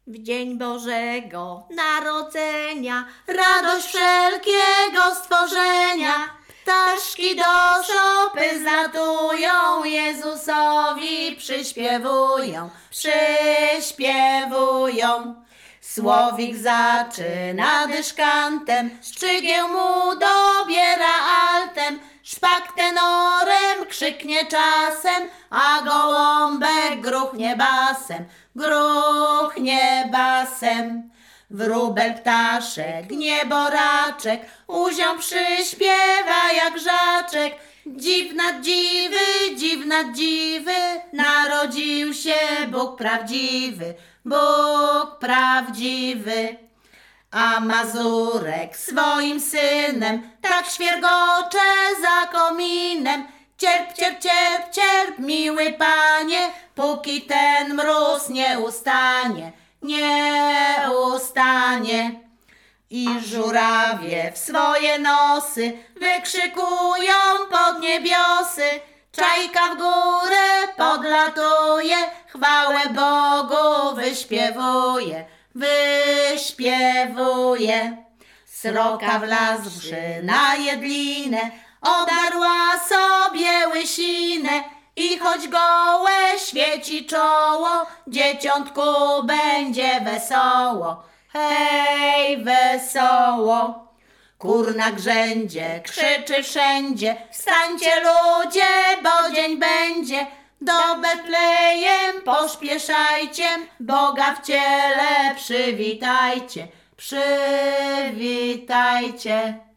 W dzień Bożego Narodzenia radość wszelkiego stworzenia. Ptaszki do szopy zlatują, Jezusowi przyśpiewują, przyśpiewują. Słowik zaczyna dyszkantem, szczygieł mu dobiera altem, szpak tenorem krzyknie czasem, a gołąbek gruchnie basem, gruchnie basem. Wróbel ptaszek, nieboraczek, uziom przyśpiewa jak żaczek. Dziw nad dziwy, dziw nad dziwy, narodził się Bóg prawdziwy, Bóg prawdziwy. A Mazurek swoim synem tak świergocze za kominem. Cierp, cierp, cierp, cierp, miły panie, póki ten mróz nie ustanie, nie ustanie. I żurawie w swoje nosy wykrzykują pod niebiosy. Czajka w górę podlatuje, chwałę Bogu wyśpiewuje, wyśpiewuje. Sroka wlazłszy na jedlinę, odarła sobie łysinę i choć gołe świeci czoło, dzieciątku będzie wesoło, hej, wesoło. Kur na grzędzie krzyczy wszędzie, wstańcie ludzie, bo dzień będzie. Do Betlejem pośpieszajcie, Boga w ciele przywitajcie, przywitajcie.